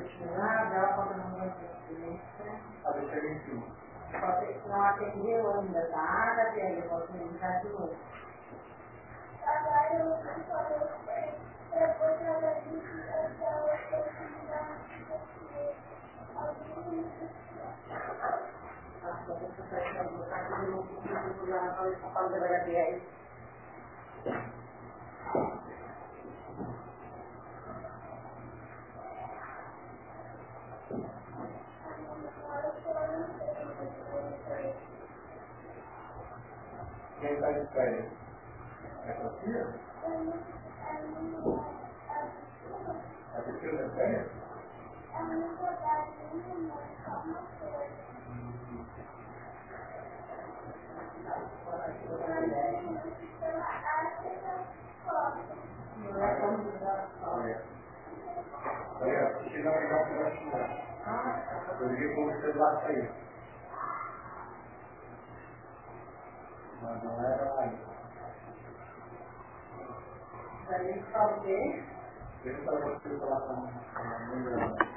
continuada, ela pode não ter experiência. A deixar em cima. Pode não atendeu ainda, tá? Gabriela, pode ligar de novo. Agora eu não falei, depois ela disse que ela Acho que a pessoa vai botar aqui no vídeo lá na fala da Gabriela. Quem está de férias? É sua filha? A Cristina está de férias? Olha, a Cristina vai ligar para o celular. Eu liguei com o celular para ele. Mas não era aí. Daí fala o quê? Ele estava com o celular com a mãe dela.